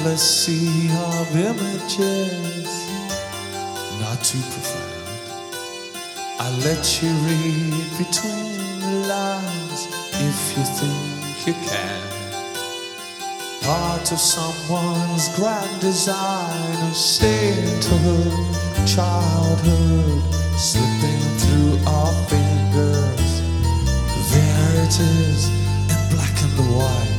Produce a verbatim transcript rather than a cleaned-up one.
endless sea of images, not too profound. I let you read between the lines if you think you can. Part of someone's grand design of sainthood, childhood, slipping through our fingers. There it is in black and white.